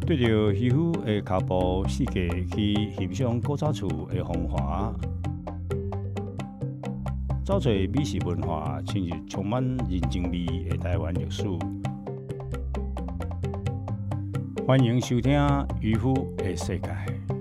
对着渔夫的脚步世界去欣赏古早厝的风华，找找美食文化，深入充满人情味的台湾历史。欢迎收听《渔夫的世界》。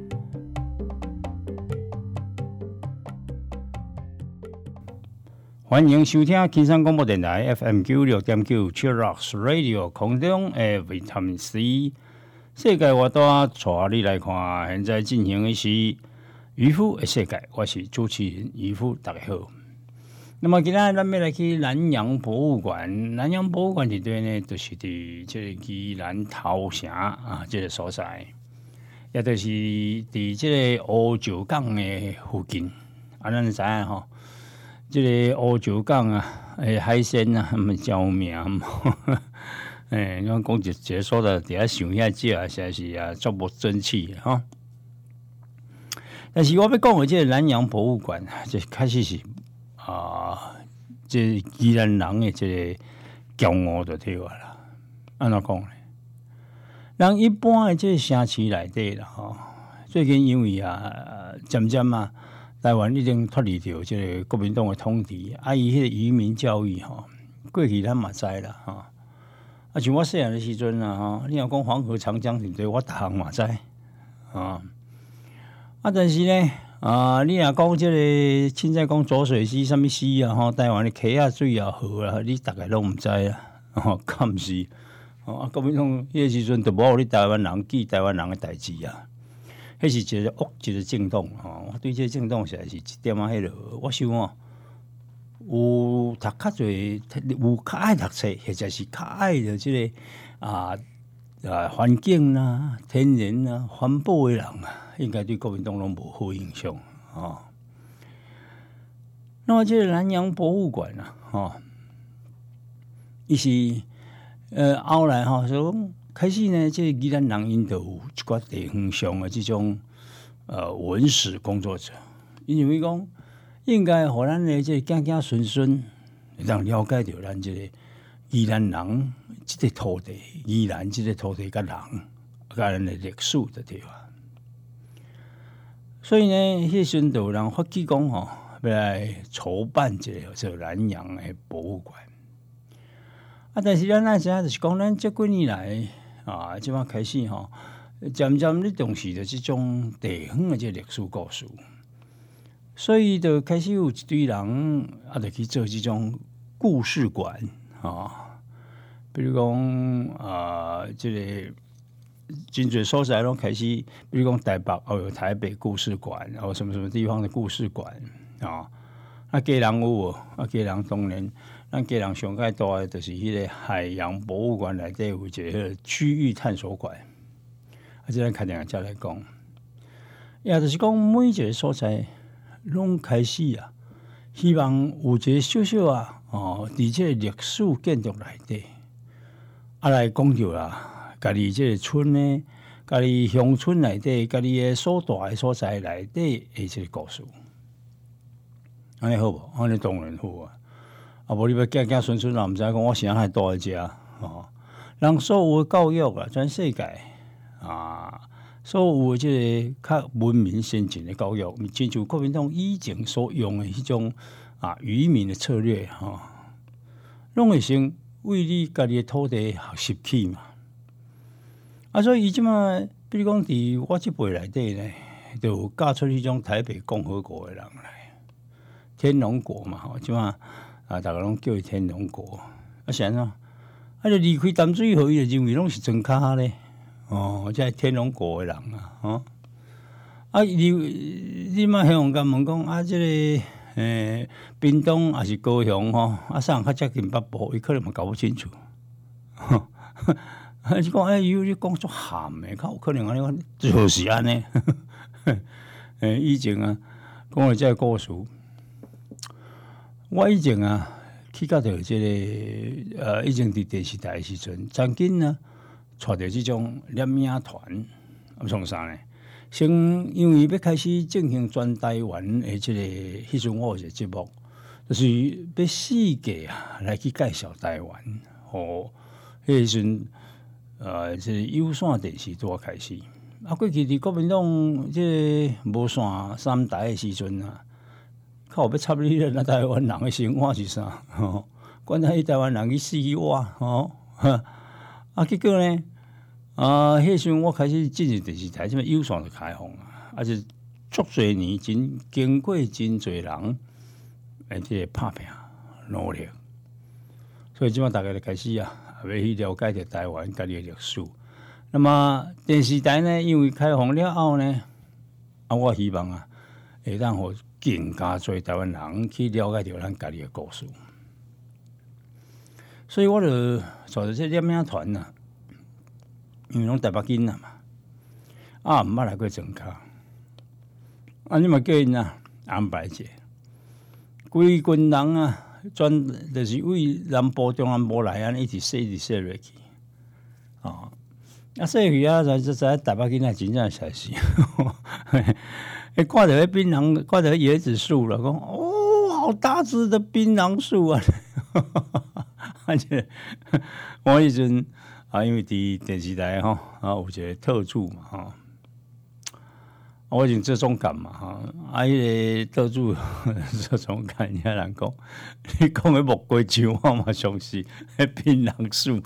欢迎收听金山广播电台 FM 96.9 Chillax Radio 空中的维他命 C。世界我带你来看，现在进行的是渔夫的世界，我是主持人渔夫，大家好。那么今天咱们来去南洋博物馆，南洋博物馆这边呢，就是伫这个宜兰头城啊，这个所在，也就是伫这个乌石港的附近。啊，咱知影吼，这个乌石港啊，海鲜啊，叫名。你讲一个说的，底下想遐少啊，实在是啊，足无争气哈。但是我要讲的这个南洋博物馆，这开始是这宜兰人的这个骄傲就对啦。安怎讲呢？人一般的这个城市内底啦，最近因为渐渐台湾已经脱离掉这个国民党的统治，伊迄个移民教育过去咱嘛知啦像我细汉的时阵你若讲黄河、长江对不对？我逐项嘛知但是呢你若讲这个凊彩讲浊水溪什么溪台湾的溪水河你大概拢毋知啦敢毋是国民党迄个时阵就无互你台湾人记台湾人的代志迄是一个恶一个政党我对这个政党实在是一点迄落，我想有读较侪，有较爱读册，或者是较爱的这个环境啦、天然啦、环保的人应该对国民党拢无好印象那么这个南洋博物馆伊是后来所以开始呢，这个宜兰人因就有一寡地方上的这种文史工作者，因认为讲。应该互咱的这子子孙孙让了解到咱这个宜兰人这个土地，宜兰这个土地甲人甲咱的历史的对吧？所以呢，迄时阵就有人发起讲要来筹办这个南洋的博物馆但是咱那时就是讲，咱这几年来即摆开始渐渐咧重视着这种地方的这历史故事。所以就开始有一堆人就去做这种故事馆比如讲这个真侪所在拢开始，比如讲台北有台北故事馆，什么什么地方的故事馆基隆有基隆当然，咱基隆上界大的就是迄个海洋博物馆内底有一个区域探索馆，这咱开定再来讲，也就是讲每一个所在。拢开始希望有一个小小伫这个历史建筑内底来讲着家己这个村呢，家己乡村内底，家己的所大的所在内底的这个故事，安尼好无？安尼当然好无你要子子孙孙毋知讲我是安大个只人所有的教育全世界所有这个较文明先进的教育，亲像国民党以前所用的迄种愚民的策略拢会先为你家己的土地学习起嘛所以伊即摆比如讲伫我这辈内底呢，就有教出迄种台北共和国的人来，天龙国嘛即摆大家拢叫伊天龙国是安怎就离开淡水河，伊就认为拢是庄脚咧。这天龙国的人你嘛向甲问讲这个屏东还是高雄啥人较接近北部，伊可能嘛搞不清楚是讲你讲足含的，较有可能安尼就是安尼以前讲了这个故事，我以前去到这个以前伫电视台的时阵，曾经带着这种摄影团，创啥呢？先因为要开始进行全台湾的这个，迄阵我有一个节目，就是要世界来去介绍台湾。迄时阵这有线电视拄开始。过去伫国民党这无线三台的时阵啊，靠要插你咱台湾人的生活是啥？管他台湾人去死我结果呢？迄时阵我开始进入电视台，即么有线就开放啊，而且足侪年经过真侪人即拍拼努力，所以即马大家就开始要去了解着台湾家己的历史。那么电视台呢，因为开放了后呢，我希望会当互更加侪台湾人去了解着咱家己的故事。所以我就找着这点名团因为拢台北囡仔嘛，毋捌来过庄脚，你嘛叫因安排者，规群人专就是为南部、中南部来一直说落去，说去才台北囡仔真正实是，看到迄槟榔，看到椰子树了，讲好大只的槟榔树啊！而且我迄阵因为伫电视台有一个特助嘛我已经做总监嘛迄个特助做总监，遐人讲你讲的木瓜树，我嘛相信迄槟榔树，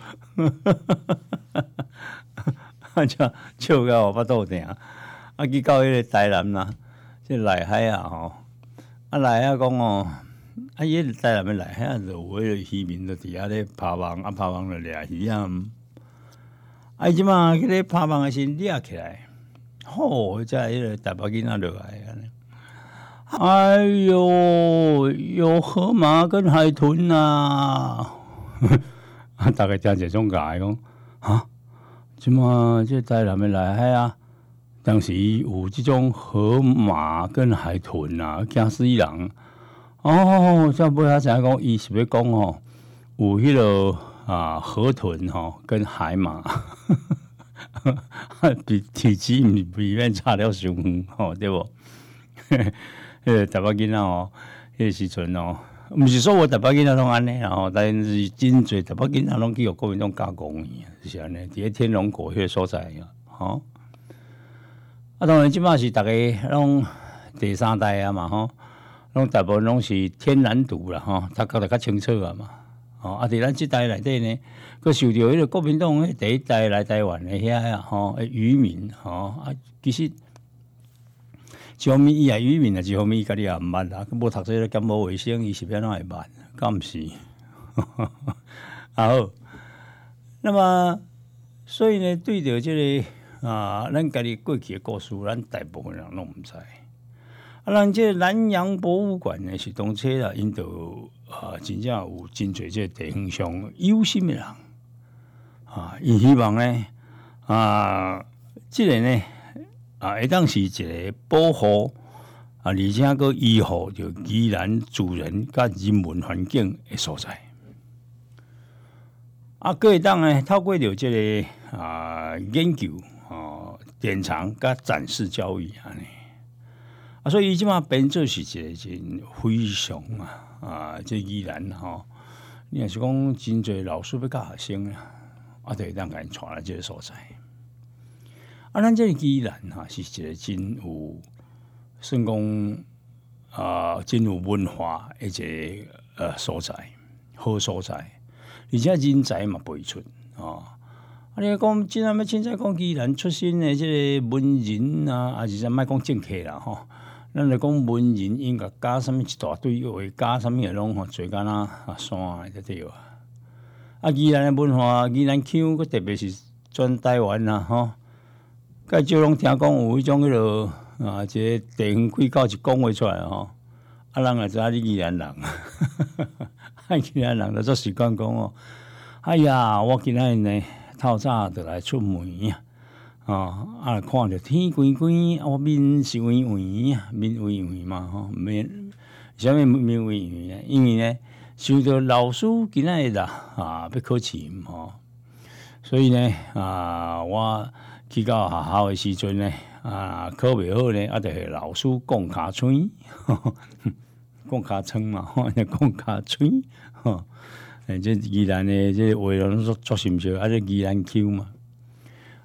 笑到我巴肚疼。去到迄个台南啦，即内海内海讲伊个台南的内海就有迄个渔民就伫遐咧拍网，拍网就掠鱼即马迄个拍网的时掠起来，才迄个台北囡仔落来哎呦，有河马跟海豚大概听这种讲即马这台南的内海当时有这种河马跟海豚惊死人才尾仔才讲，伊是要讲有迄个河豚跟海马，比体积毋比免差了伤远对无？迄个台北囡仔迄个时阵毋是说我台北囡仔拢安尼但是真侪台北囡仔拢去互国民党加工就是安尼，伫咧天龙国迄个所在当然即摆是逐个拢第三代嘛拢大部分拢是天然独啦读得较清楚嘛伫咱即代内底呢，佮受到迄个国民党第一代来台湾的遐渔民其实一方面伊也渔民一方面伊家己也毋捌啦，无读这个感冒卫生，伊是要哪会捌？敢毋是？好，那么所以呢，对着这个咱家己过去的故事，咱大部分人拢毋知。咱这南洋博物馆呢是当初啦，因就真正有真侪这地方上有心的人因希望呢这个呢会当是一个保护而且佫依护着宜兰自然甲人文环境的所在佫会当呢透过着这个研究典藏甲展示教育安尼所以伊即马变做是一个真非常这宜兰你若是讲真侪老师要教学生就会当甲因带来这个所在咱这个宜兰是一个真有算讲真有文化的一个所在，好所在，而且人才嘛辈出你讲真要凊彩讲宜兰出身的这个文人还是啥，莫讲政客啦咱来讲文人应该加什么一大堆话，加什么的拢做干山就对宜兰的文化，宜兰腔，佮特别是全台湾介少拢听讲有迄种迄落一个地方开口一讲话出来人也知影你宜兰人，宜兰人就做习惯讲哎呀，我今仔日呢透早就来出门看着天光光，我面是圆圆面圆圆嘛面啥物面圆圆呢？因为呢，受到老师今仔日要考试所以呢我去到学校的时阵呢考袂好呢，就系老师讲卡吹，讲卡称嘛，讲卡吹这宜兰的这话拢作心笑，这宜兰腔嘛。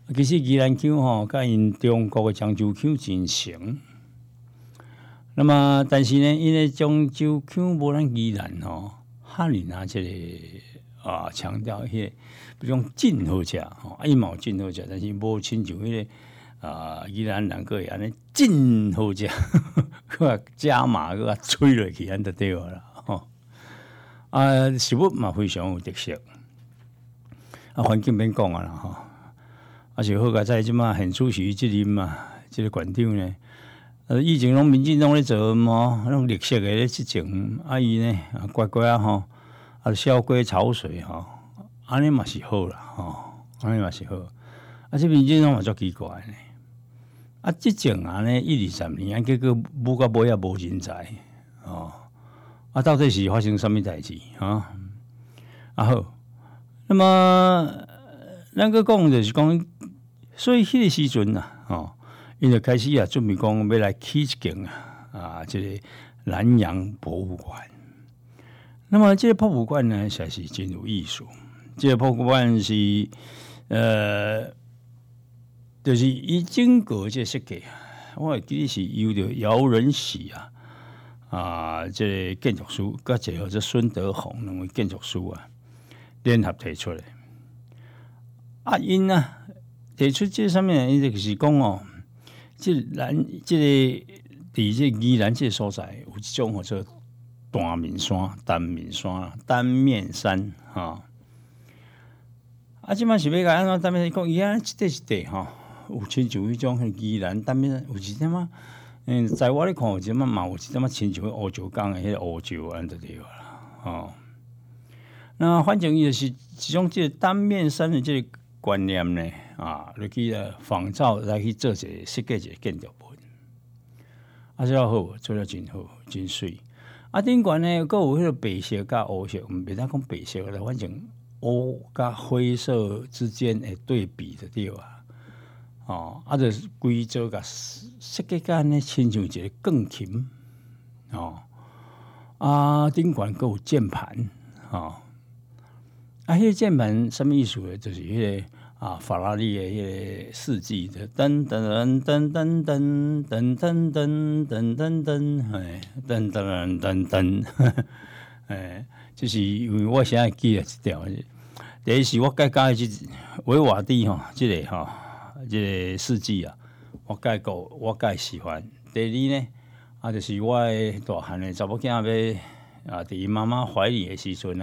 其实宜兰腔吼，甲因中国的漳州腔真像。那么，但是呢，因为漳州腔无咱宜兰吼，哈尔拿这个强调迄个，比如讲真好食吼，伊嘛有真好食，但是无亲像迄个宜兰人个会安尼真好食，佮加码佮吹落去安就对啦吼。食物嘛非常有特色，环境免讲啦吼。是好佳在即马现出席即任嘛，即个馆长呢，以前拢民进党咧做嘛，迄种绿色的咧执政，伊呢乖乖吼，小龟潮水吼，安尼嘛是好啦吼，安尼嘛是好。即民进党嘛足奇怪呢，执政呢1、20年，结果舞到尾也无人才哦，到底是发生什么代志啊？好，那么咱个讲就是讲。所以迄个时阵因就开始准备讲要来起一间这个南洋博物馆。那么这个博物馆呢，实在是真有意思。这个博物馆是就是伊整个这个设计，我会记得是由着姚仁喜这个建筑师，甲结合这孙德宏两位建筑师联合提出来。因提出这上面，伊就是讲这个伫这宜兰这个所在有一种叫做单面山、单面山即摆是要甲安怎单面山讲？伊安一块一块有亲像迄种宜兰单面山有一点仔在我咧看有一点仔嘛有一点仔亲像乌石港的迄个乌石安就对啦那反正伊就是一种这个单面山的这个观念呢。落去仿照来去做一个设计一个建筑物，这好，做了真好，真水。顶悬呢，佫有迄个白色甲乌色，袂当讲白色啦，反正乌甲灰色之间的对比就对就是规做甲设计甲呢，亲像一个钢琴顶悬佫有键盘迄个键盘什么意思呢？就是迄个。法拉利的迄个四季的噔噔噔噔噔噔噔噔噔噔噔噔噔噔，就是因为我现在记了一条，第一是我介加即维瓦蒂即个即个四季我介喜欢。第二呢，就是我的大汉的查某囝要伫伊妈妈怀里的时阵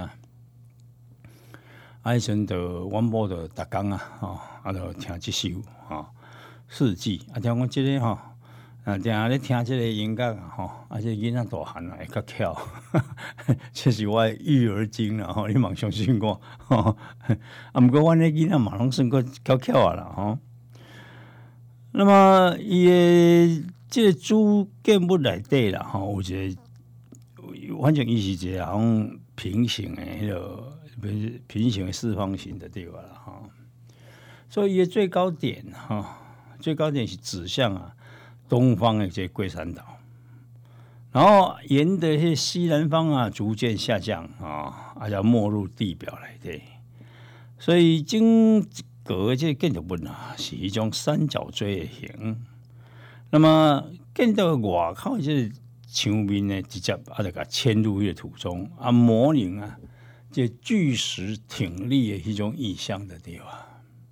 迄阵就阮某就逐工就听即首四季听讲即个定咧听即个音乐这囡仔大汉会较巧，这是我的育儿经啦你莫相信我毋过阮咧囡仔嘛拢算个巧啦那么伊的即个主建物内底啦有一个，反正伊是一个种平行的迄个。平行的四方形的对吧啦所以伊的最高点是指向东方的这龟山岛，然后沿着迄西南方逐渐下降就没入地表内底，所以整个这建筑物是一种三角锥的形。那么建筑外口这墙面呢，直接就甲嵌入迄个土中模拟这巨石挺立的迄种意象的对吧？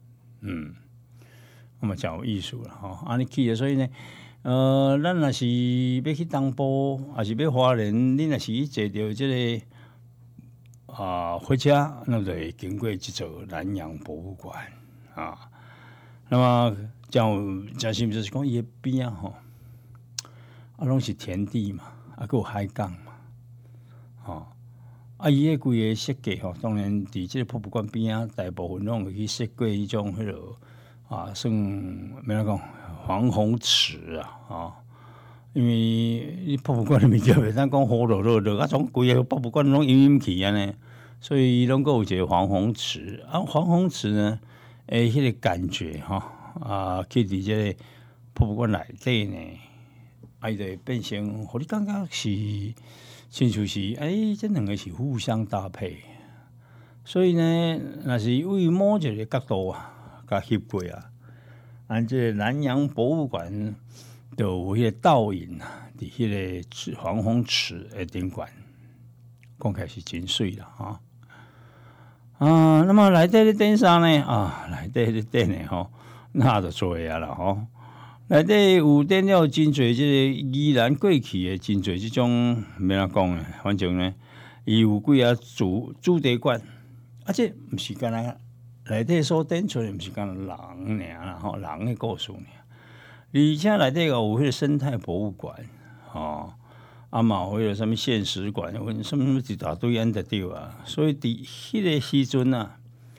我们讲有艺术了安尼去的，所以呢，咱若是要去东部，还是要花莲，你若是坐到这个火车，那就会经过这座南洋博物馆那么真是就是讲伊的边拢是田地嘛，还有海港嘛，伊个规个设计当然伫即个博物馆边大部分拢会去设计迄种迄落算免讲防洪池因为你博物馆的物件袂当讲雨落种规个博物馆拢阴阴去安尼，所以拢有一个防洪池防洪池呢，迄个感觉去伫即个博物馆内底呢，伊就会变成，互你感觉是。亲像是这两个是互相搭配，所以呢，若是为某一个角度甲翕过这个南洋博物馆就有迄个倒影啊，伫迄个防风池的顶管，讲起来是真水啦那么内底咧顶啥呢？内底咧顶的吼，那就多啊啦吼。内底有顶了真侪即个宜兰过去的真侪即种免怎讲诶，反正呢，伊有几啊主题馆，这毋是干那内底所顶出的，毋是干人尔啦吼，人的故事尔，而且内底有迄个生态博物馆嘛有迄个什么现实馆，什么一大堆安得对啊，所以伫迄个时阵啊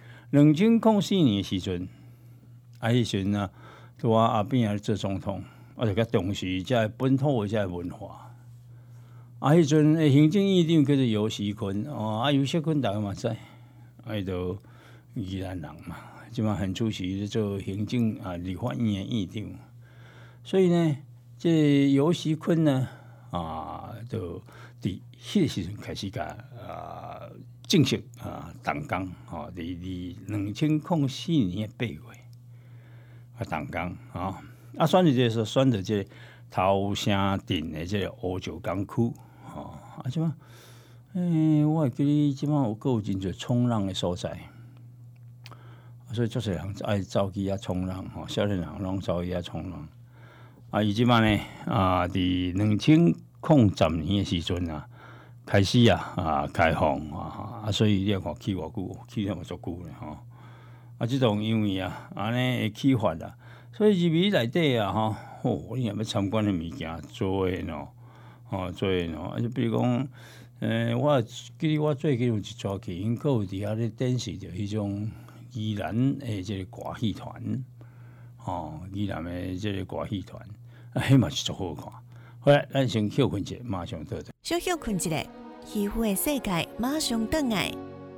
，2004年的时阵，迄时阵啊，拄阿扁做总统，就较重视遮本土的遮文化。迄阵的行政院长叫做游锡堃游锡堃大家嘛知，伊就宜兰人嘛，即嘛很出席做行政立法院的院长，所以呢，这游锡堃呢就伫迄个时阵开始正式动工伫2004年的8月动工选的这是选的这头城镇的这个乌石港区即嘛我会记得即嘛有真侪冲浪的所在，所以足侪人爱走去遐冲浪少年人拢走去遐冲浪伊即嘛呢伫2010年的时阵开始开放所以你要看去偌久，去了嘛足久咧即种因为安尼会启发所以入去内底你若要参观的物件多诶多诶就比如讲我记得我最近有一撮去，因佫有伫遐咧展示着迄种宜兰诶即个歌戏团宜兰诶即个歌戏团迄嘛是足好看。好来，咱先休困一下，马上倒转。 小休困一下，渔夫的世界马上倒来。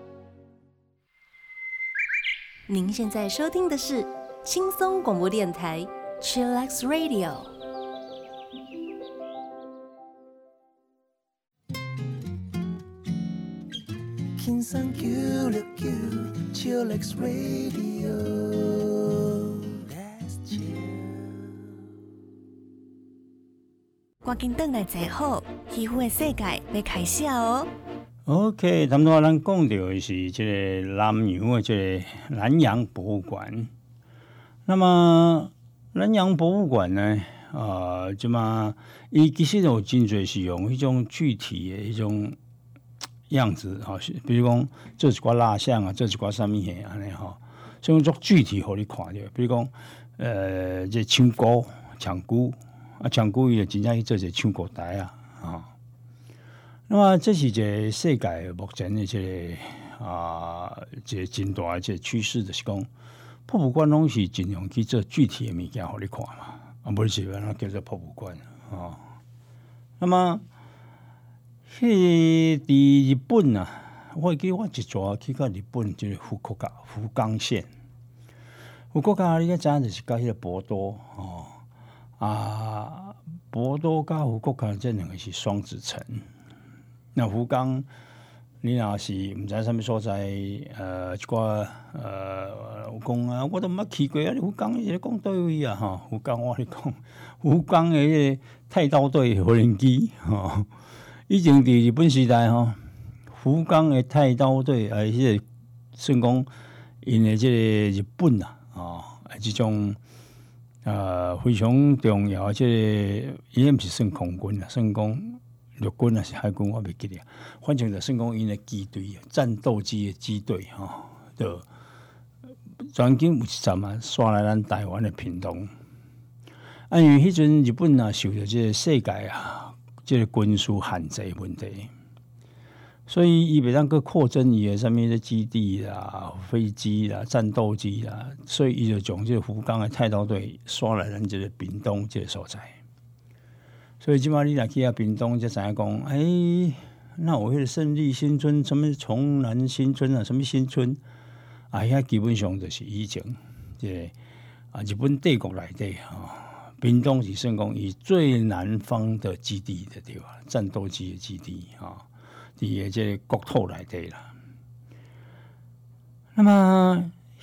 您现在收听的是轻松广播电台 Chillax Radio。 轻松969 Chillax Radio。That's chill。 赶紧倒来坐好，渔夫的世界要开始哦。 OK， 咱们咱讲到的是这个南洋的这个南洋博物馆。那么南洋博物馆呢，即嘛，伊其实有真侪是用迄种具体的迄种样子比如讲做一寡蜡像做一寡啥物嘢安尼所以做具体互你看着。比如讲这唱歌、唱歌唱歌伊就真正去做一个唱歌台那么这是一个世界目前的这个这个真大的这个趋势，就是讲博物馆拢是尽量去做具体的物件互你看嘛，不是安怎叫做博物馆那么伫日本我记得我一撮去到日本，就是福冈县。福冈你知影就是甲迄个博多博多甲福冈这两个是双子城。那福冈，你若是毋知啥物所在，一寡有讲我都毋捌去过福冈，伊咧讲倒位福冈我咧讲，福冈的迄个太刀队无人机以前伫日本时代福冈的太刀队迄个算讲因的即个日本即种非常重要的即个，伊毋是算空军算讲陆军还是海军，我袂记得。反正就算讲因的机队，战斗机的机队就专经有一站刷来咱台湾的屏东。因为迄阵日本受到即个世界即个军事限制问题，所以伊袂当去扩增伊的什么基地啦、飞机啦、战斗机啦，所以伊就将即个福冈的太刀队刷来咱即个屏东即个所在。所以即摆你若去屏东，才知影讲，那有迄个胜利新村、什么重南新村什么新村遐基本上就是以前即个日本帝国内底屏东是算讲以最南方的基地的地方，战斗机的基地伫即个国土内底啦。那么迄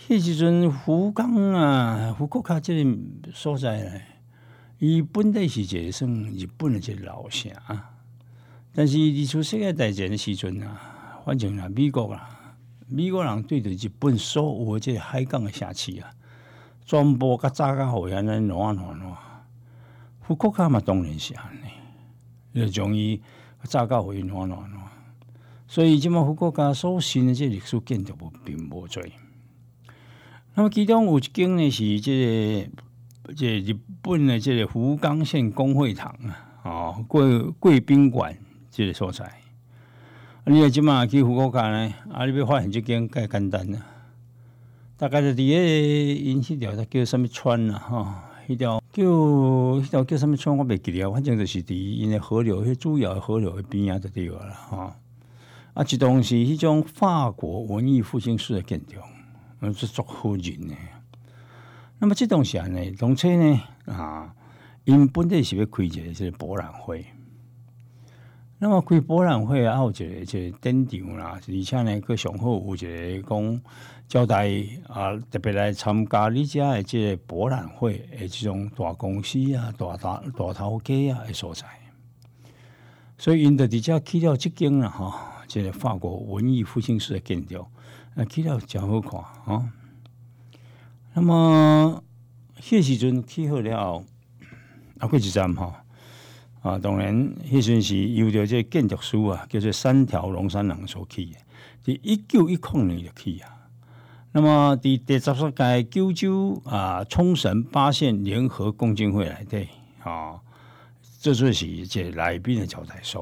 迄时阵福冈啊，福国卡这个所在咧，伊本来是一个算日本的一个老城，但是二次世界大战的时阵啊，反正啦美国人对着日本所有的这个海港的城市啊，全部甲炸甲互安尼乱，福国卡嘛当然是安尼，就将伊炸甲互伊乱，所以即马福国卡所新的这历史建筑物并无多。那么其中有一间呢是这日本的这个福冈县公会堂啊，贵宾馆这个所在。你即马去福国卡呢，你要发现这间介简单啦，大概就伫因迄条叫什么川啦吼，迄条叫什么川我袂记了，反正就是伫因的河流，迄主要的河流的边仔就对了啦吼。一栋是迄种法国文艺复兴式的建筑。是足好人的。那么这栋是安尼，而且呢因本来是要开一个这个博览会。那么开博览会有一个典场啦，而且呢，佮上好有一个讲招待特别来参加你遮的这个博览会的这种大公司啊、大头家啊的所在。所以因就伫遮去了这间啦这个法国文艺复兴式的建筑。去了真好看啊！那么迄时阵去好了，过一站当然迄阵是由着这建筑师啊，叫做三条龙山人所起的，伫1910年就起啊。那么伫第14届九州冲绳八县联合共进会内底这就是这来宾的招待所。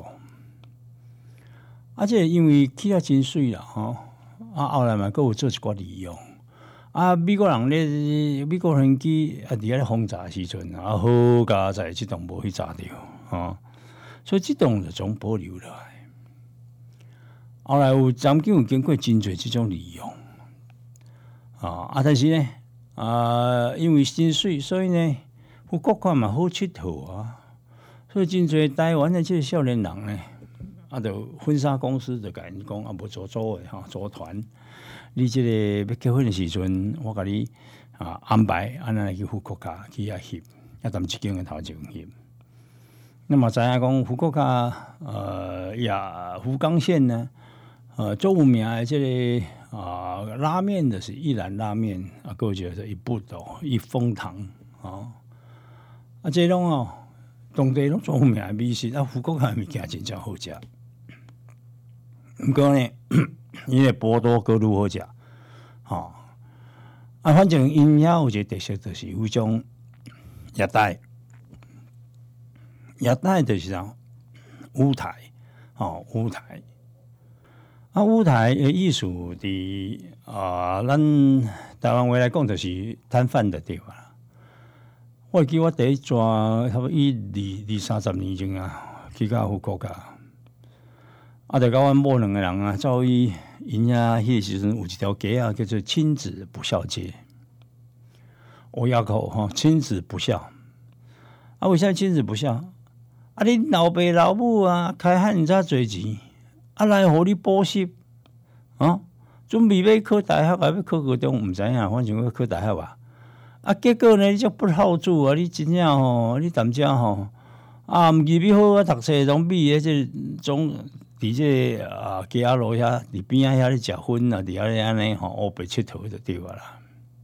这因为起了真水啦后来嘛，佫有做一寡利用。美国人飞机伫咧轰炸时阵好佳在即栋无去炸掉所以即栋就总保留落来。后来曾经有经过真侪即种利用但是呢因为真水，所以呢，福国卡嘛好佚佗所以真侪台湾的即个少年人呢。就婚纱公司就甲因讲无组的组团，你即个要结婚的时阵，我甲你安排安尼去福国卡去遐翕，踮一间的头前翕。那么知影讲福国卡福冈县呢最有名的即个拉面的是一兰拉面佫有一个一步斗一风堂这拢当地拢最有名的美食福国卡的物件真正好食。不过呢，因为波多阁愈好食反正因遐有一个特色，就是有种业台就是啥舞台舞台舞台的意思伫咱台湾话来讲，就是摊贩的地方。我记我第一转差不多20-30年前去到福国卡。就甲阮某两个人走去因遐迄时阵有一条街叫做亲子不孝街，我要口亲子不孝为啥亲子不孝你老爸老母开汉早侪钱来互你补习准备要考大学要考高中，毋知影，反正要考大学结果呢，你就不好做你真正你淡遮毋入去好读册，拢比这种。伫这街仔路遐，伫边仔遐咧食薰伫遐咧安尼黑白佚佗就对啦。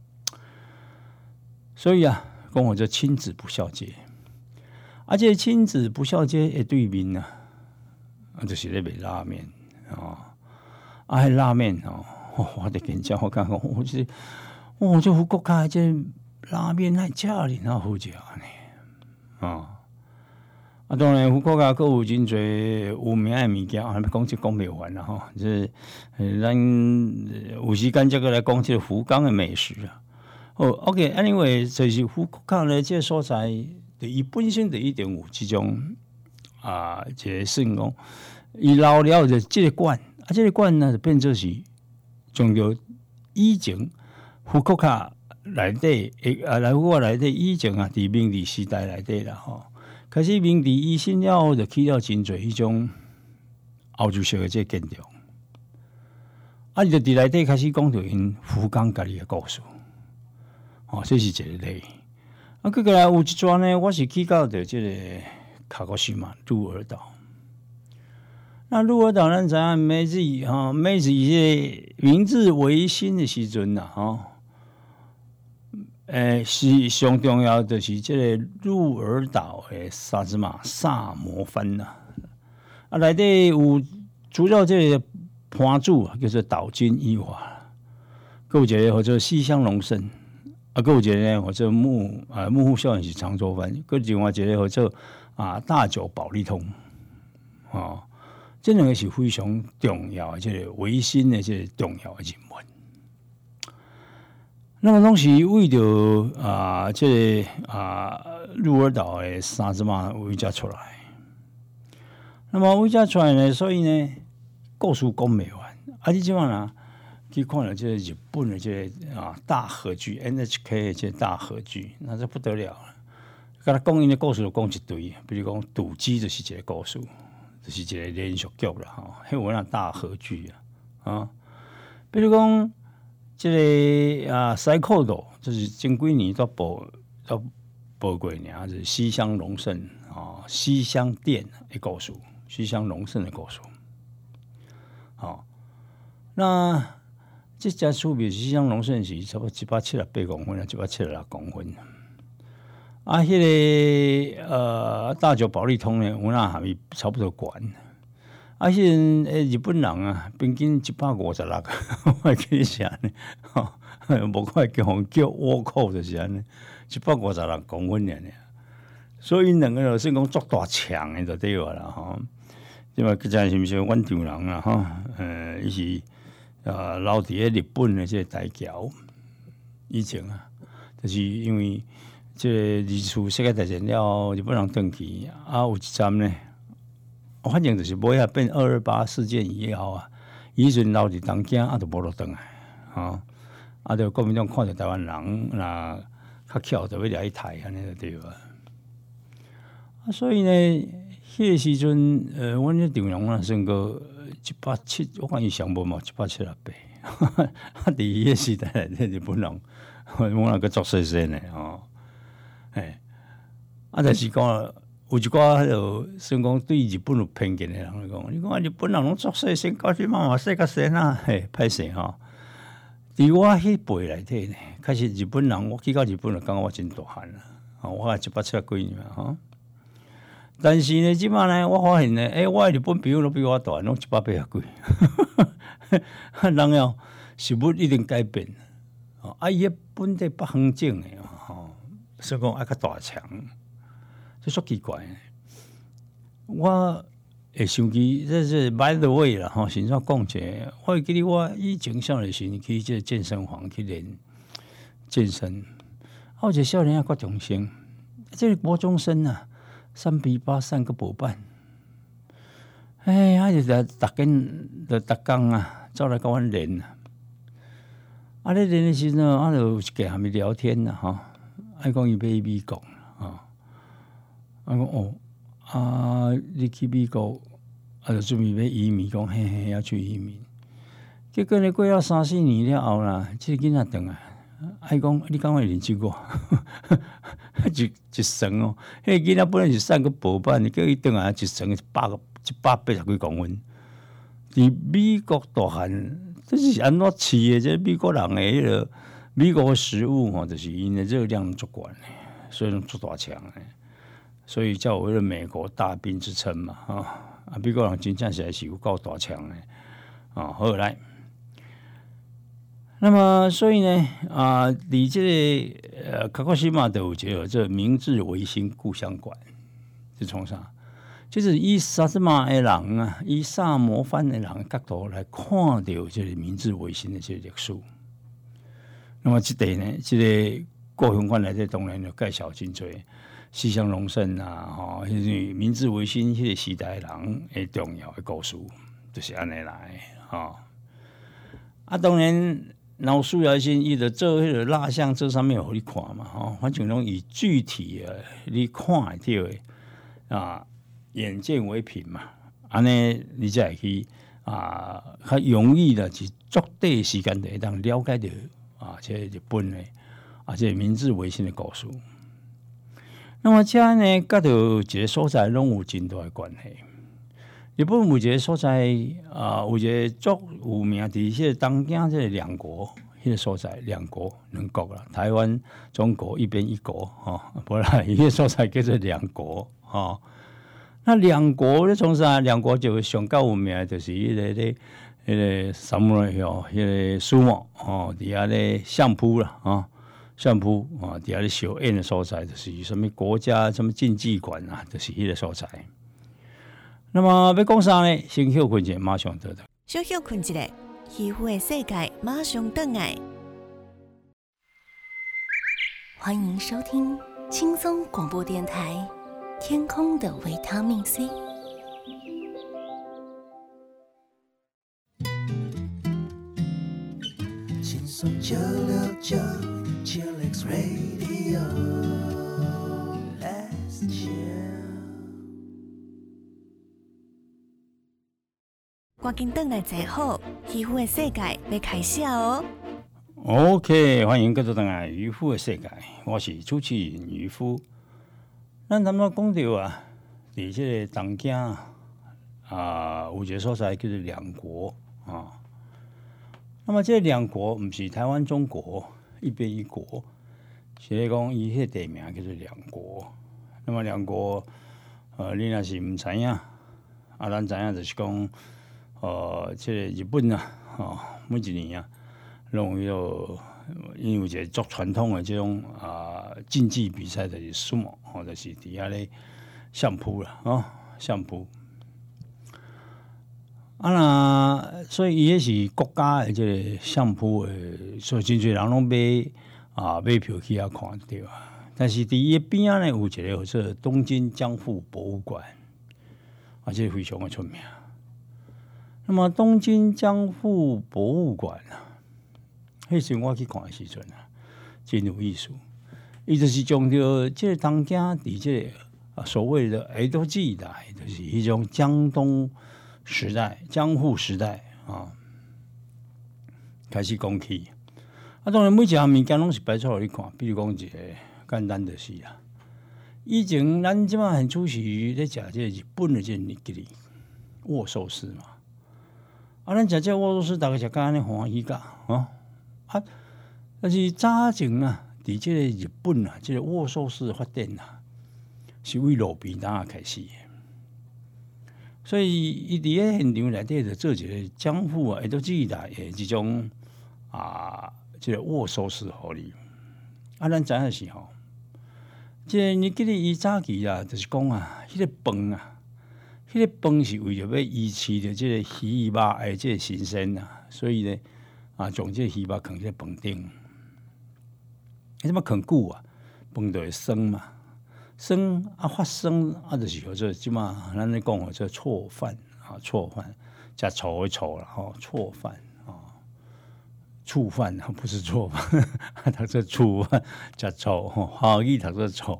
所以讲我这亲子不孝街，这亲子不孝街的对面就是咧卖拉面迄拉面我得跟讲，我感觉这福国卡这拉面那食哩，那好食呢当然，福国卡佫有真侪有名的物件，讲就讲袂完啦就是咱有时间再过来讲这个福冈的美食OK，anyway， 就是福国卡呢，这个所在，伊本身就一定有这种这个算讲，伊老了就这个馆这个馆呢就变做是从着以前福国卡内底来福国内底以前伫明治时代内底啦开始明治维新了后，就起了真侪迄种欧洲式的这建筑啊，伊就伫内底开始讲到因福冈家己的故事，这是一个例。啊，过来有一桩呢，我是去到的这个卡古西马鹿儿岛。那鹿儿岛咱知影明治这明治维新的时阵是上重要的就是这个鹿儿岛的萨摩藩呐。啊，内底有主要这个藩主叫做岛津义华，还有一个叫做西乡隆盛，啊，还有一个呢叫做幕府少年是长州藩，还有另外一个叫做大久保利通，这两个是非常重要的，这个维新的这个重要的人物。那么拢是为着这个鹿儿岛的萨兹玛维家出来。那么维家出来呢，所以呢，故事讲未完。你即晚呢，去看了这个日本的这个大河剧 NHK 的这个大河剧，那这不得了了。甲他讲因的故事就讲一堆，比如讲赌鸡就是一个故事。就是一个连续剧啦，迄有那大河剧比如讲这个西口岛，就是前几年都报过呢，就是西乡隆盛西乡店的故事，西乡隆盛的故事。那这家厝比西乡隆盛是差不多178公分176公分。迄个大久保利通呢，有那还差不多悬。迄个日本人平均156，我会记得是安尼，无看叫倭寇就是安尼，156公分尔。所以两个就算讲足大强的就对啦因为真是毋是阮丈人伊是留伫咧日本的这个大桥以前就是因为。这个二次世界大战了，日本人转去有一站呢，反正就是尾啊变228事件以后以前留伫东京就无落转来就国民党看到台湾人较巧就要来台安尼就对了所以呢，迄个时阵阮迄丈人算过170，我看伊上无嘛178，伫迄个时代内底日本人，我那个作细细呢但是讲有一寡迄个算讲对日本有偏见的人来讲，你讲日本人拢作细先到即嘛细甲细歹势伫我迄辈内底呢，开始日本人我去到日本就感觉我真大汉我也170几年但是呢，即马呢，我发现呢，我的日本朋友都比我大，拢180几。人要食物一定改变伊本地北方种的所以讲较大强，这足奇怪。我会想起这是 by the way 啦先怎讲者，我会记得我以前少年时去这健身房去练健身，有一个少年国中生，这个国中生3比8 3个补办，就逐工走来跟阮练咧练的时阵就跟他们聊天讲伊要去美国讲你去美国就准备要移民，讲嘿要去移民。结果呢，过了3-4年了后啦，这个囡仔转来，讲你敢会认识我？一层迄个囡仔本来是3个薄板，叫伊转来一层180几公分。伫美国大汉，这是安怎饲的？这美国人的迄个美国的食物就是因的热量足高的，所以足大强的，所以才有迄个美国大兵之称嘛美国人真正是有够大强的好来，那么所以呢伫这个卡古西马就有一个这明治维新故乡馆，是从啥？就是以萨斯马的人以萨摩藩的人的角度来看到这个明治维新的这个历史。那么这个呢，这个故乡馆内底当然就介绍真多西乡隆盛明治维新迄个时代的人的重要的故事，就是安尼来当然，老需要先伊就做迄个蜡像，这上面有你看嘛反正拢以具体的你看会到的眼见为凭嘛，安尼你才会去较容易的去足短时间就会当了解到这日本的这明治维新的故事。那么这呢，甲到一个所在拢有真大的关系。日本有一个所在有一个足有名伫迄个东京这个两国，迄个所在两国两国啦，台湾、中国一边一国不啦，迄个所在叫做两国那两国咧从啥？两国就上较有名就是迄个samurai迄个苏莫伫遐咧相扑啦相扑伫遐咧小宴的所在，就是什么国家什么竞技馆就是迄个所在。那么要讲啥呢？先休困一下，马上得到。 小休困一下，渔夫的世界马上回来。欢迎收听轻松广播电台《天空的维他命 C》。 轻松969 Chillax Radio Let's chill。 赶紧回来坐好，渔夫的世界要开始哦。 OK， 欢迎各位回来渔夫的世界，我是主持人渔夫。咱头先讲到伫这个东京有一个所在叫做两国那么这两国不是台湾、中国一边一国，是咧讲伊迄个地名叫做两国。那么两国你若是唔知影咱知影就是讲这个日本每一年拢有因为一个足传统的这种竞技比赛就是sumo就是伫遐咧相扑啦相扑所以伊迄是国家的这个相扑的，所以真侪人拢买票去遐看对啊。但是伫伊边仔呢有一个叫做东京江户博物馆这非常的出名。那么东京江户博物馆迄时我去看的时阵真有意思。伊就是将着这个东京伫这个所谓的江戸時代，就是迄种江东时代、江户时代开始讲起。当然每一项物件拢是摆出来你看，比如讲一个简单的是以前咱即马很出席咧食这日本的这日记握寿司嘛。咱食这握寿司，大家食甲安尼欢喜甲但是早前伫这个日本这个握寿司的发展是为路边摊开始的。所以伊伫咧现场内底就做一个江户江戸時代的这种这个握寿司互你。咱知影是这个日记伊早期就是讲迄个饭迄个饭是为着要维持着这个鱼肉的这个新鲜所以呢将这个鱼肉放在饭顶。什么放久饭就会酸嘛。酸发酸就是叫做即嘛，咱咧讲叫错饭错饭，食醋的醋啦错饭醋饭不是错饭，读做醋饭，食醋华语读做醋。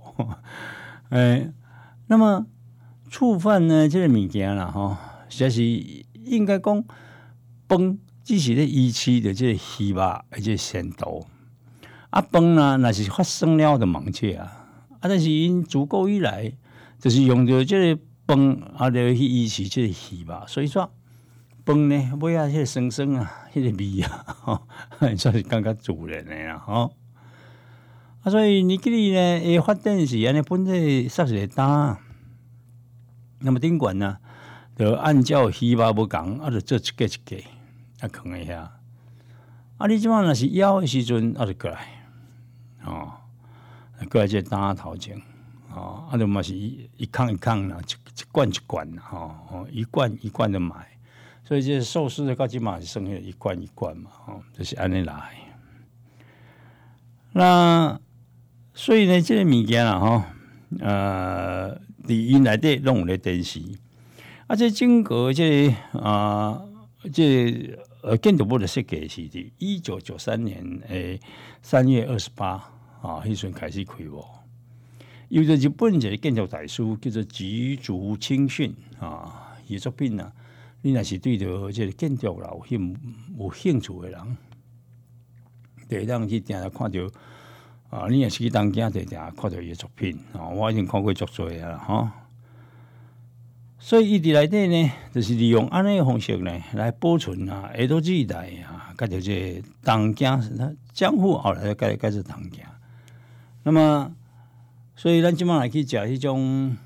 那么醋饭呢，这个物件实在是应该讲饭只是咧维持着这个鱼肉的这个鲜度饭若是发酸了就忘记但是因自古以来就是用着这个饭就去维持这个鱼肉，所以说饭呢尾迄个酸酸迄个味算是感觉自然的所以日记里呢会发展是安尼，本体设一个单，那么顶悬就按照鱼肉不同就做一格一格放在遐你即摆若是枵的时阵就过来过来这个单头前就嘛是一空一空啦，一罐一罐一罐一罐的买，所以这寿司的到即嘛是算一罐一罐嘛就是安尼来。那所以呢，这个物件伫因内底拢有咧电视这整个这建筑部的设计是伫1993年3月28迄阵开始开幕。由着日本一个建筑大师叫做吉竹清训伊作品你若是对着这个建筑啦有兴趣的人，会当去定定看到你若是去东京，定定看到伊的作品我已经看过足多啦所以伊伫内底呢，就是利用安尼的方式呢来保存下都时代甲着这东京江户后来改做东京。那么，所以咱即摆来去食迄种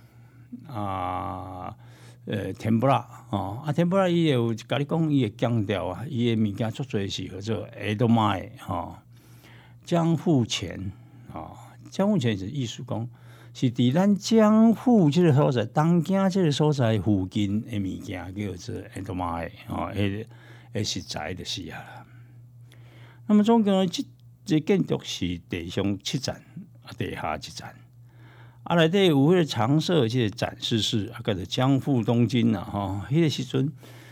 甜不辣甜不辣伊有甲你讲伊的强调伊的物件足多是叫做都卖江户前江户前是意思讲。是伫咱江户这个所在，东京这个所在附近的物件叫做都卖食材就是啦。那么总共这建筑是地上7层，地下1层。内底有迄个常设这个展示室，叫做江户东京迄个时阵，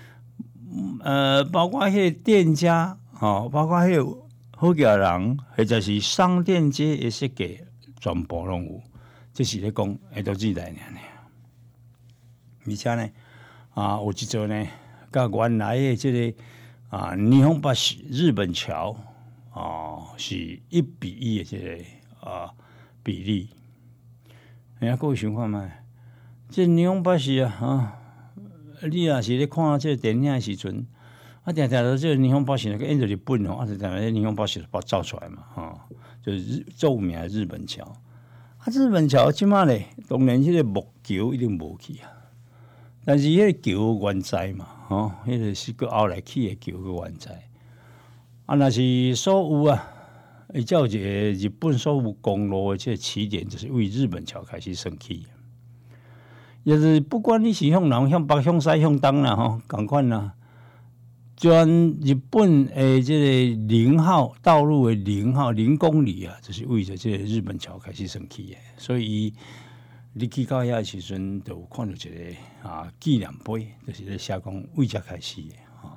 包括迄个店家包括迄个好家人，或者是商店街的设计，全部拢有。这是咧讲都时代呢，而且呢有一座呢，甲原来的这个日本橋日本桥是1:1的这个比例。各位想看觅，这日本橋你若是咧看这个电影的时阵，定定到这个日本橋那个演到日本定定日本橋就走出来嘛就是著名的日本橋。日本橋即馬咧，當然迄個木橋一定無去但是迄個橋原在嘛，迄個是個後來起的橋個原在。若是所有伊才有一個日本所有公路的這個起點，就是為日本橋開始升起。就是不管你是向南、向北、向西、向東啦，同款啦。全日本的这个0號道路的0公里就是为着这个日本橋开始升起的，所以你去到遐的时阵，就有看到一个纪念碑，就是咧写讲为遮开始的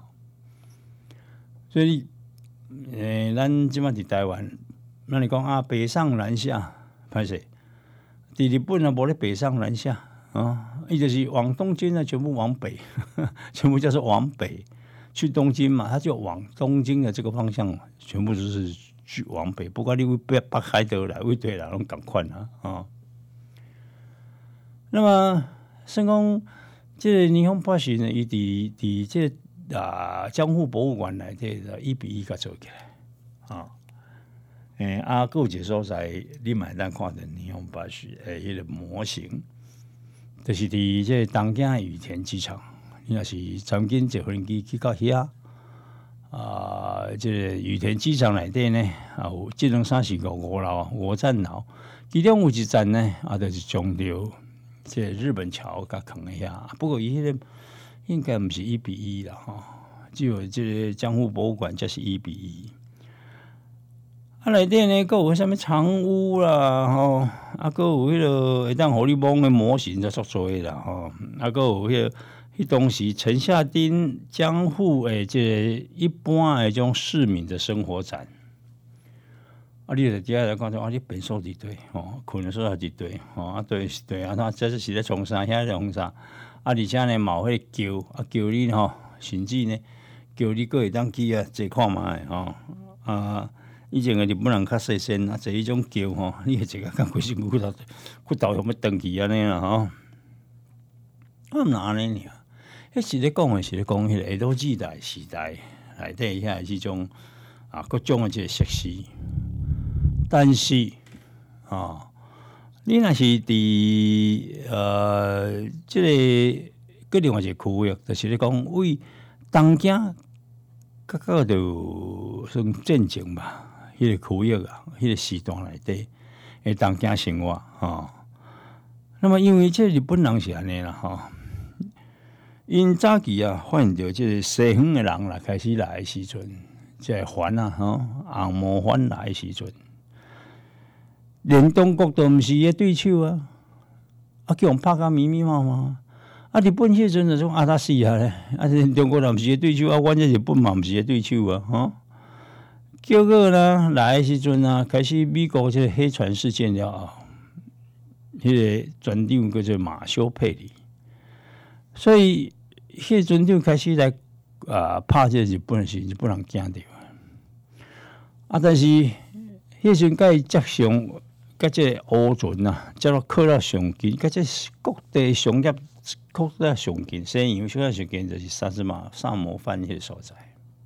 所以咱即摆伫台湾，咱你讲北上南下，歹势，伫日本无咧北上南下伊就是往东京全部往北，全部叫做往北。去东京嘛，他就往东京的这个方向，全部都是去往北。不管你为北海道来，为对啦，拢同款那么，算讲这个日本橋呢，伊伫这江户博物馆内底1:1甲做起来还有一个所在，你嘛咱看到日本橋迄个模型，就是伫这东京羽田机场。你若是曾经坐飞机去到遐这个羽田机场内底呢，有1、2、3、4、5樓5站樓，其中有一站呢，就是將到这個日本橋甲放喺遐。不過伊迄個應該唔是1:1啦，只有这個江户博物館才是1:1。内底呢，佫有啥物長屋啦，佫有迄個會當互你摸的模型就足多啦，佫有迄個。當時城下町江户这一般的種市民的生活展，你就底下來看到你便所佇對困的所在佇對對是對那這是咧從啥遐咧從啥而且呢嘛有迄個橋橋你甚至呢橋你佫會當去坐看覓以前的日本人較細身坐迄種橋你會坐甲規身骨頭有要斷去安尼啦毋若安尼爾。迄是咧講迄個都時代時代內底遐即種各種的即個設施，但是你若是佇即個另外一個區域，就是咧講為東京較就算戰爭吧，迄個區域迄個時段內底的東京生活那麼因為即日本人是安尼啦因早期發現到即個西方的人開始來的時陣，即個帆紅毛帆來的時陣，連中國都毋是伊對手叫人拍甲密密麻麻。日本迄陣就種阿達死咧，連中國都毋是伊對手阮這日本嘛毋是伊對手結果呢來的時陣開始美國即個黑船事件了迄個船長叫做馬修佩里，所以。 迄阵就开始来拍这日本时，日本人惊着但是迄阵甲伊接上，甲这乌船啊，接到靠到上近，甲这各地商业靠到上近，西洋靠到上近就是萨摩藩迄个所在。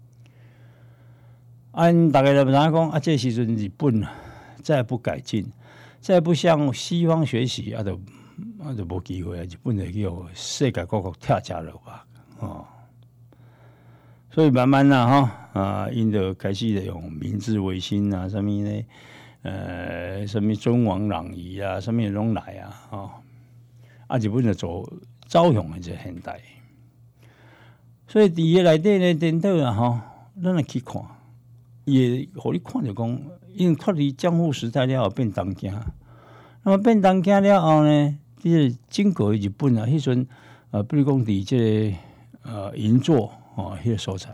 大家都知影讲这时阵日本再不改进，再不向西方学习，就无机会啊！日本就叫世界各国跳加了吧，所以慢慢因就开始用明治维新啊，什么呢？什么尊王攘夷啊，什么拢来日本就走向的这现代，所以伫个内底呢，颠倒咱来去看。也互你看着讲，因为脱离江户时代了后变东京，那么变东京了后呢，即个整个日本迄阵比如讲伫即个银座迄个所在，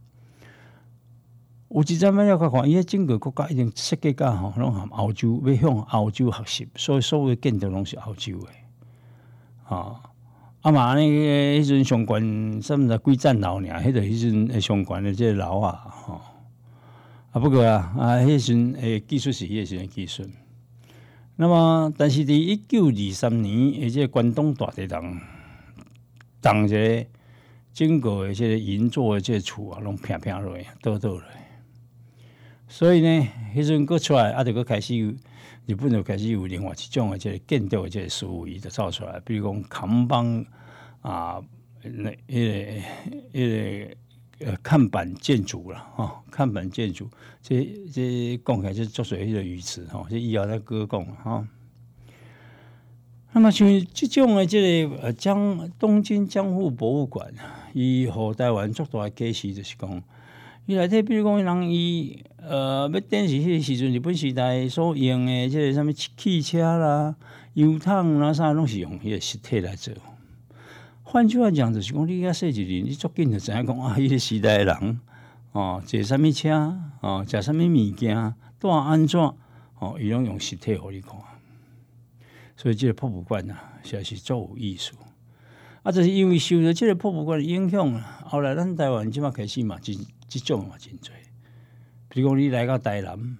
有一阵仔了看，伊整个国家已经设计甲拢含欧洲，要向欧洲学习，所以所有建筑拢是欧洲的嘛迄阵上悬什么几层楼尔，迄个迄阵上悬的即个楼不过迄阵技术是迄时阵技术。那么，但是伫1923年，即个关东大地震，一个整个的即个银座的即个厝拢平落去，倒落去。所以呢，迄阵佫出来，就佫开始日本就开始有另外一种的即个建筑的即个思维就走出来，比如讲看板迄个。看板建筑啦，看板建筑，这讲起来是作水迄个语词这以后再搁讲那么像这种的这个东京江户博物馆，伊互台湾最大的启示就是讲，伊内底比如讲人伊要展示迄个时阵日本时代所用的这个什么汽车啦、油桶啦啥，拢是用迄个实体来做。换句话讲，就是讲你遐细一年，你足紧就知影讲迄个时代的人坐啥物车食啥物物件，住安怎伊拢用实体互你看。所以这个博物馆实在是足有意思。就是因为受到这个博物馆的影响后来咱台湾即马开始嘛，这种嘛真多。比如讲你来到台南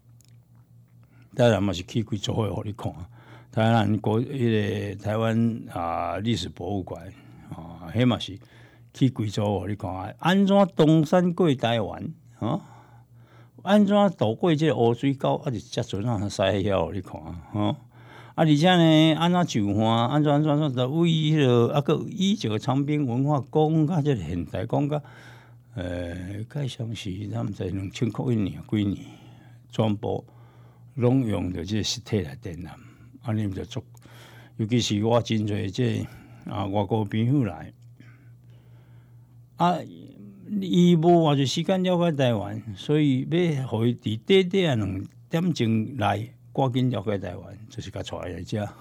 嘛是去几组会互你看。台湾历史博物馆迄嘛是去几组互你看安怎东山过台湾安怎渡过这个乌水沟就遮船驶遐互你看而且呢，安怎上岸，安怎，就为迄个个以这个长滨文化讲甲这个现代讲甲介像是咱毋知2001年几年，全部拢用着这个实体来展览。你就足，尤其是我真侪这外国朋友来，伊无偌侪时间了解台湾，所以要互伊伫短2点钟来，赶紧了解台湾，就是甲带来遮，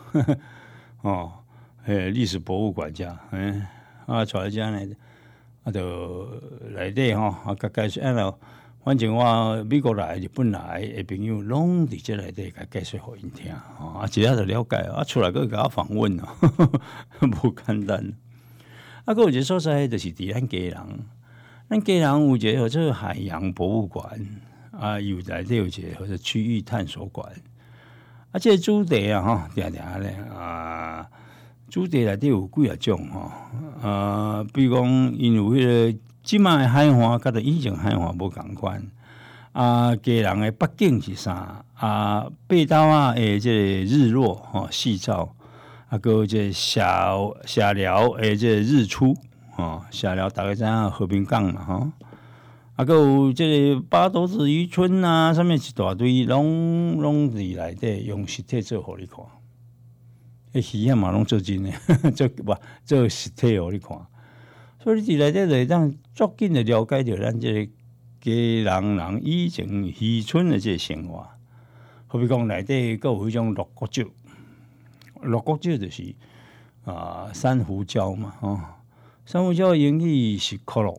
历史博物馆遮，带来遮呢，就内底甲介绍反正我美国来、日本来的朋友，拢伫这内底甲介绍互因听，一下就了解，出来佫甲我访问无简单。佫有一个所在就是伫咱基隆，咱基隆有一个叫做海洋博物馆，有内底有一个叫做区域探索馆，这个主题定咧主题内底有几啊种比如讲因有迄个。即卖的海岸甲着以前海岸无共款，基隆的北景是啥？北岛的这个日落夕照，还有这下寮的这个日出下寮大概知影和平港嘛还有这个八斗子渔村上面一大堆拢伫内底用实体做互你看，鱼嘛拢做真的，做实体互你看。所以你伫内底就会当足紧的了解到咱这个基隆人以前渔村的这个生活。好比讲内底佫有迄种鹿角酒，鹿角酒就是珊瑚礁嘛，珊瑚礁的英语是 coral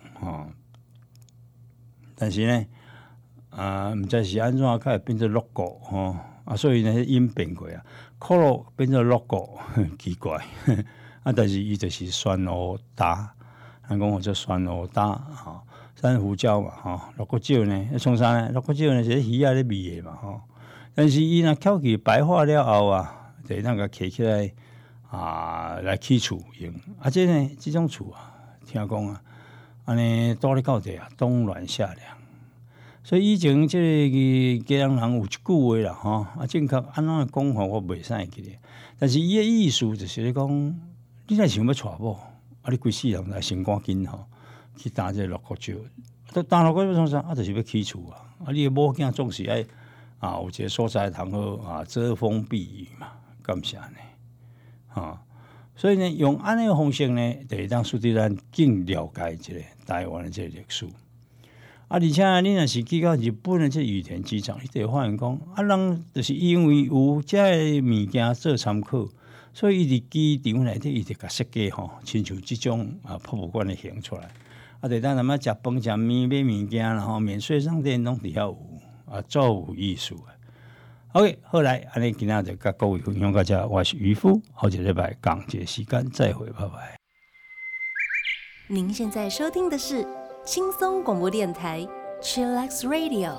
但是呢毋知是安怎才会变做鹿角所以呢音变过coral 变做鹿角奇怪但是伊就是酸乌搭咱讲做酸蚵搭珊瑚礁嘛鹿角椒呢，创啥呢？鹿角椒呢是鱼仔咧味的嘛但是伊若翘起白化了后就当甲摕起来来起厝用。这呢，这种厝听讲安尼住咧到底冬暖夏凉。所以以前这个家人有一句话啦正确安怎讲法我袂使记咧。但是伊的意思就是咧讲，你若想要娶某，你规世人来先赶紧去打这鹿角椒。打鹿角椒创啥？就是要起厝你的某囝总是爱有一个所在通好遮风避雨嘛，感谢呢所以呢，用安尼的方式呢，就会当使得咱更了解这个台湾的这个历史。而且你若是去到日本的这羽田机场，你就会发现讲人就是因为有这物件做参考，所以伊伫机场内底伊就甲设计亲像这种博物馆的形出来。就当咱们食饭、食面、买物件啦免税商店拢伫遐有足有意思的。OK， 好来，安尼今仔就甲各位分享到这，我是渔夫，好一个礼拜共一个时间再会，拜拜。 您现在收听的是轻松广播电台 Chillax Radio。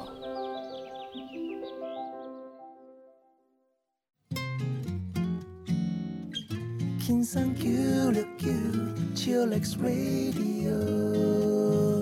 轻松969 Chillax Radio。